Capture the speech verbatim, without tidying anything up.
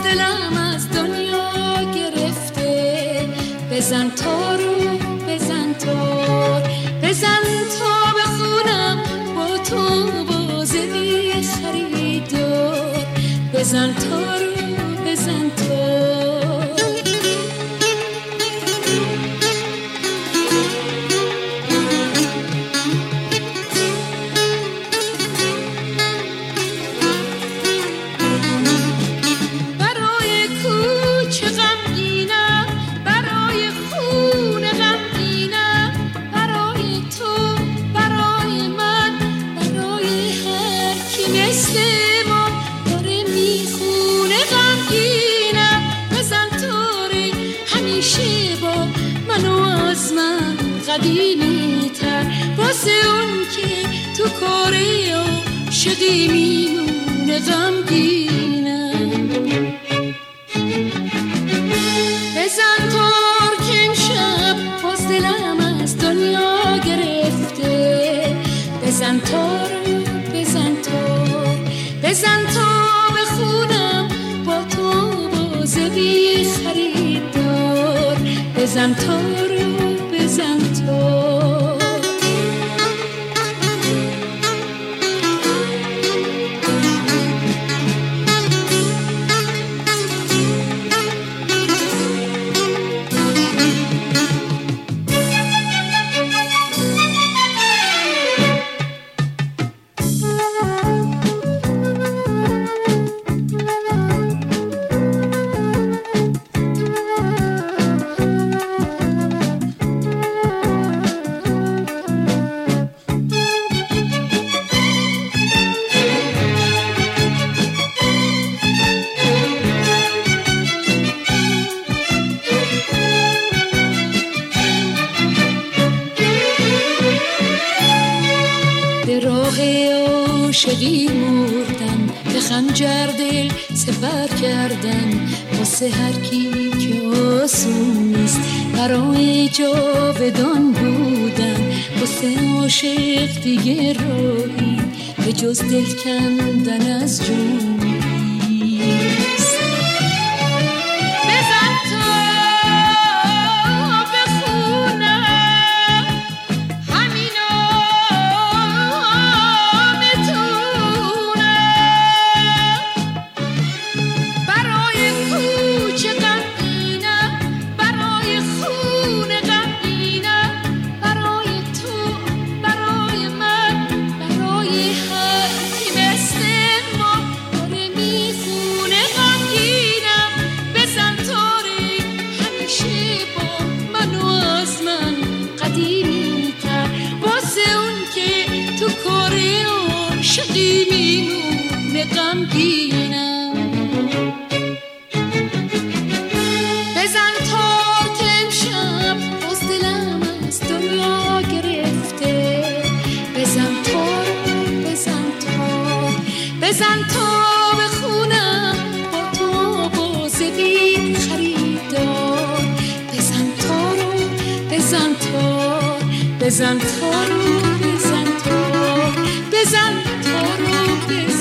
دلم از دنیا گرفته. بزن تارو بزن تار، بزن تا بخونم با تو بازه بی خریدار. بزن تارو بزن تار. برای کوچه غمگینم، برای خونه غمگینم، برای تو برای من، برای هر کی مثل ما داره میخونه غمگینم. بزن تاره همیشه با منو از من قدیمی تر، واسه اون که تو کاره عاشقی میمونه غمگینم. بزن تار که امشب باز دلم از دنیا گرفته. بزن تار بزن تار، بزن تا بخونم با تو بازه بی خریدار. بزن تار بزن تار. عاشقی مردن، به خنجر دل سپر کردن، واسه هر کی که آسون نیست برای جاودان بودن. واسه عاشق دیگه راهی به جز دل کندن از جون نیست. بزن تا بخونم همینا بزن تا بخونم با تو بازه بی خریدار. بزن تارو بزن تار، بزن تارو بزن تار، بزن تارو بزن